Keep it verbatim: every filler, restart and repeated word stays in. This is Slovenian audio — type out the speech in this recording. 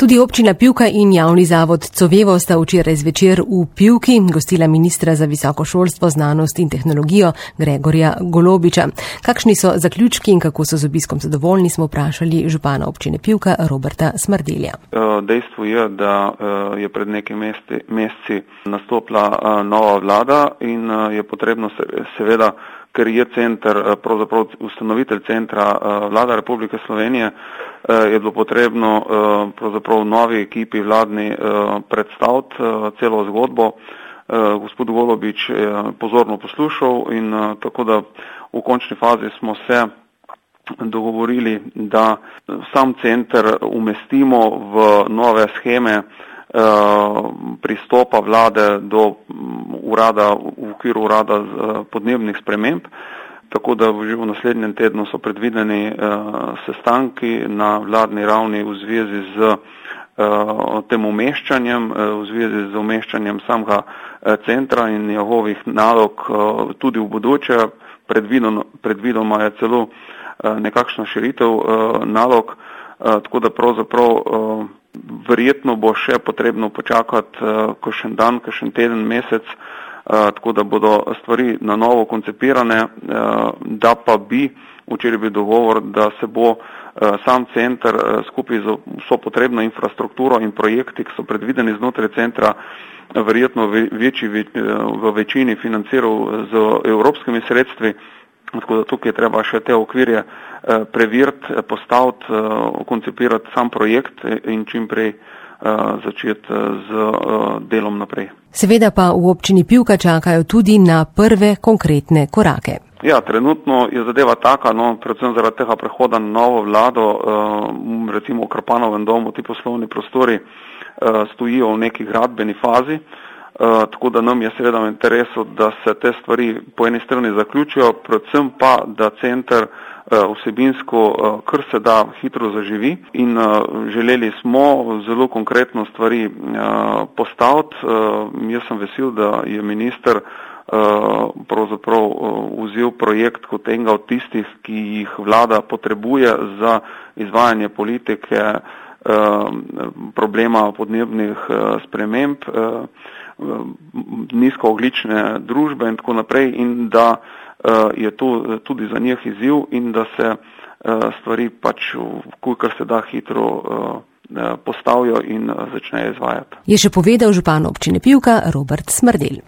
Tudi občina Pivka in javni zavod Covevo sta včeraj zvečer v Pivki gostila ministra za visoko šolstvo, znanost in tehnologijo Gregorja Golobiča. Kakšni so zaključki in kako so z obiskom zadovoljni, smo vprašali župana občine Pivka Roberta Smrdelja. Dejstvo je, da je pred nekaj meseci nastopila nova vlada in je potrebno seveda, ker je center, pravzaprav ustanovitelj centra Vlada Republike Slovenije, je bilo potrebno pravzaprav novi ekipi vladni predstaviti celo zgodbo. Gospod Golobič je pozorno poslušal in tako da v končni fazi smo se dogovorili, da sam center umestimo v nove sheme pristopa vlade do urada, v okviru urada podnebnih sprememb. Tako da že v naslednjem tednu so predvideni uh, sestanki na vladni ravni v zvezi z uh, tem umeščanjem, uh, v zvezi z umeščanjem samega uh, centra in njegovih nalog uh, tudi v bodoče. Predvidoma, predvidoma je celo uh, nekakšna širitev uh, nalog, uh, tako da pravzaprav uh, verjetno bo še potrebno počakati uh, kakšen dan, kakšen teden, mesec, Uh, tako da bodo stvari na novo koncipirane, uh, da pa bi včeraj bil dogovor, da se bo uh, sam center uh, skupaj z vso potrebno infrastrukturo in projekti, ki so predvideni znotraj centra, verjetno v, večji, v večini financiral z evropskimi sredstvi. Tako da tukaj je treba še te okvirje uh, preveriti, postaviti, uh, koncipirati sam projekt in čim prej začeti z delom naprej. Seveda pa v občini Pivka čakajo tudi na prve konkretne korake. Ja, trenutno je zadeva taka, no, predvsem zaradi tega prehoda na novo vlado, recimo v Krpanovem domu, ti poslovni prostori stojijo v neki gradbeni fazi, tako da nam je seveda v interesu, da se te stvari po eni strani zaključijo, predvsem pa, da center vsebinsko kar se da hitro zaživi in želeli smo zelo konkretno stvari postaviti. Jaz sem vesel, da je minister pravzaprav vzel projekt kot enega od tistih, ki jih vlada potrebuje za izvajanje politike problema podnebnih sprememb, nizkoogljične družbe in tako naprej, in da je to tudi za njih izziv in da se stvari pač kolikor se da hitro postavijo in začnejo izvajati. Je še povedal župan občine Pivka Robert Smrdelj.